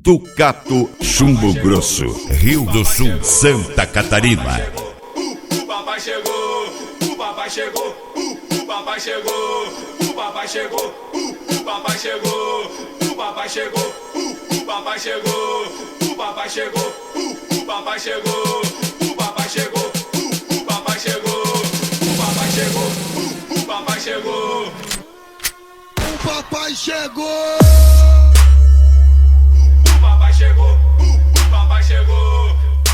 Tucato, Chumbo Grosso, Rio do Sul, Santa Catarina. O papai chegou, o papai chegou, o papai chegou, o papai chegou, o papai chegou, o papai chegou, o papai chegou, o papai chegou, o papai chegou, o papai chegou, o papai chegou, o papai chegou, o papai chegou, o papai chegou. O papai chegou, o papai chegou.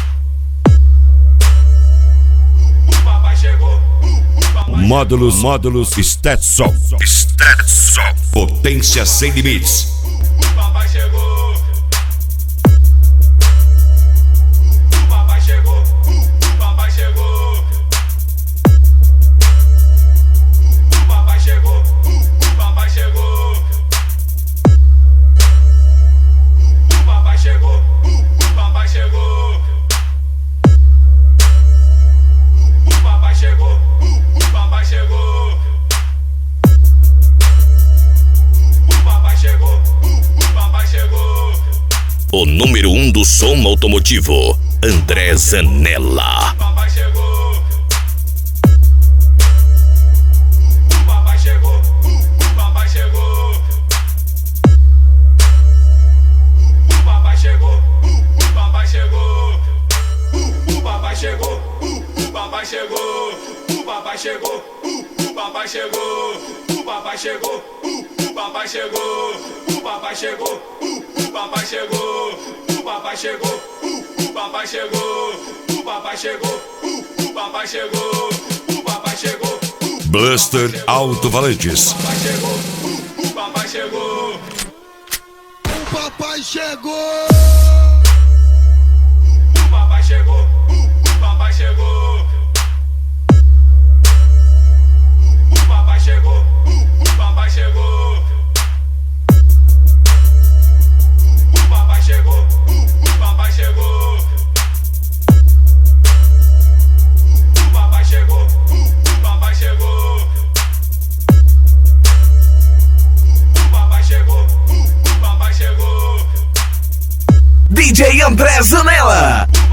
O papai chegou, Módulos Stetson. Potência sem limites. o papai chegou. O papai chegou, o papai chegou. O papai chegou, o papai chegou. O papai chegou, o papai chegou. O papai chegou, o papai chegou. O papai chegou, o papai chegou. O número 1 do som automotivo, André Zanella. O papai chegou. O papai chegou, o papai chegou. O papai chegou, o papai chegou. O papai chegou, o papai chegou. O papai chegou, o papai chegou. O papai chegou, o papai chegou. O papai chegou, o papai chegou. O papai chegou, o papai chegou. O papai chegou, o papai chegou. O papai chegou. Blaster Alto Valentis. O papai chegou, o papai chegou. O papai chegou. O papai chegou, o papai chegou. O papai chegou, o papai chegou. O papai chegou, o papai chegou. O papai chegou, o papai chegou. O papai chegou, o papai chegou. DJ André Zanella.